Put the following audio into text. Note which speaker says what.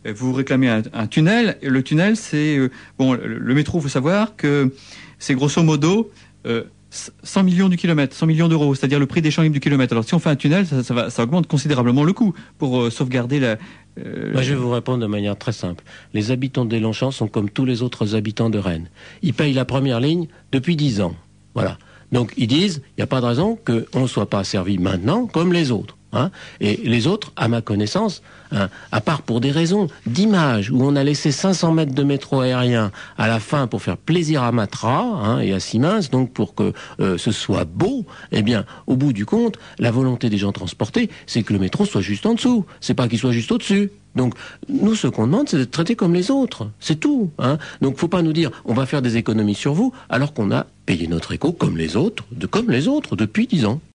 Speaker 1: vous réclamez un tunnel. Et le tunnel, c'est le métro. Il faut savoir que c'est grosso modo 100 millions du kilomètre, 100 millions d'euros, c'est-à-dire le prix des champs libres du kilomètre. Alors si on fait un tunnel, ça augmente considérablement le coût pour sauvegarder la.
Speaker 2: Moi, je vais vous répondre de manière très simple. Les habitants des Longchamps sont comme tous les autres habitants de Rennes. Ils payent la première ligne depuis 10 ans. Voilà. Donc ils disent, il n'y a pas de raison qu'on ne soit pas servi maintenant comme les autres. Hein. Et les autres, à ma connaissance, à part pour des raisons d'image, où on a laissé 500 mètres de métro aérien à la fin pour faire plaisir à Matra et à Siemens, donc pour que ce soit beau, eh bien, au bout du compte, la volonté des gens transportés, c'est que le métro soit juste en dessous, c'est pas qu'il soit juste au-dessus. Donc, nous, ce qu'on demande, c'est d'être traités comme les autres. C'est tout. Donc, faut pas nous dire, on va faire des économies sur vous, alors qu'on a payé notre éco comme les autres depuis 10 ans.